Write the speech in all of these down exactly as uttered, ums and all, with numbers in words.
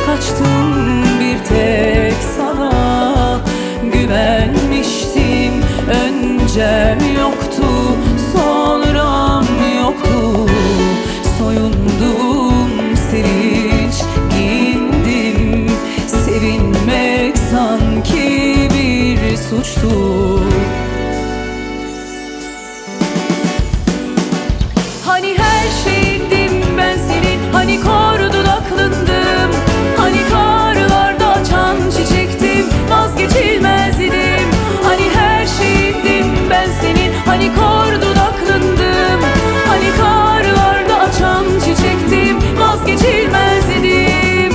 açtım bir tek sana. Güvenmiştim, öncem yoktu, sonram yoktu. Soyundum, sevinç giyindim. Sevinmek sanki bir suçtu. Hani her şeyindim ben senin, hani kor dudaklandım, hani karlarda açan çiçektim, vazgeçilmez idim. Hani her şeyindim ben senin, hani kor dudaklandım, hani karlarda açan çiçektim, vazgeçilmez idim.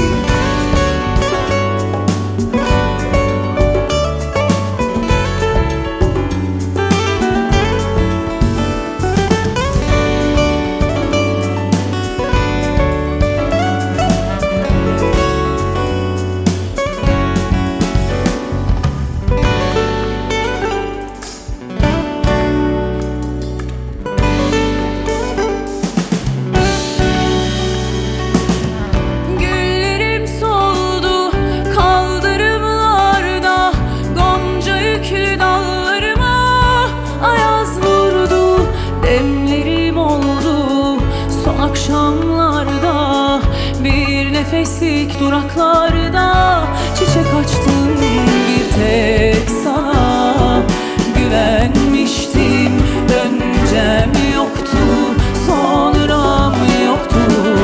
Akşamlarda bir nefeslik duraklarda çiçek açtım bir tek sana. Güvenmiştim, öncem yoktu, sonram yoktu.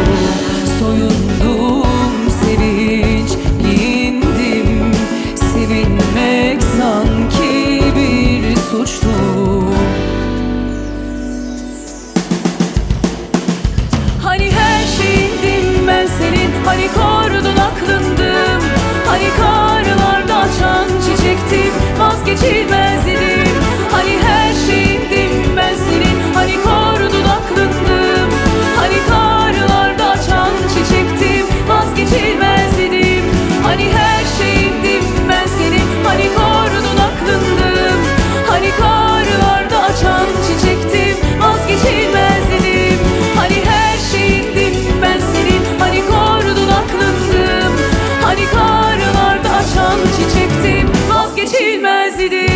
Soyundum, sevinç giyindim. Sevinmek sanki bir suçtu. Hani her şeyindim ben senin, hani kor dudaklandım, hani karlarda açan çiçektim, vazgeçilmez idim. Hani her şeyindim ben senin, hani kor dudaklandım, hani karlarda açan çiçektim, vazgeçilmez idim. Hani her şeyindim ben senin, hani kor dudaklandım, hani karlarda açan çiçektim, vazgeçilmez idim. Hani her şeyindim ben senin, hani kor dudaklandım, hani karlarda açan çiçektim, vazgeçilmez idim.